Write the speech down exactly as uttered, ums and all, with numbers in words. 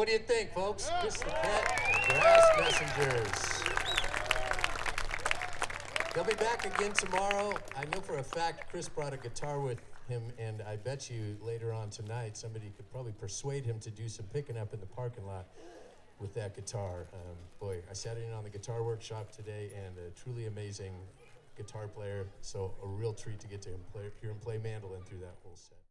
do you think, folks? Chris the Cat, Brass Messengers. They'll be back again tomorrow. I know for a fact Chris brought a guitar with him, and I bet you later on tonight somebody could probably persuade him to do some picking up in the parking lot with that guitar. Um, boy, I sat in on the guitar workshop today, and a truly amazing guitar player, so a real treat to get to him play, hear him play mandolin through that whole set.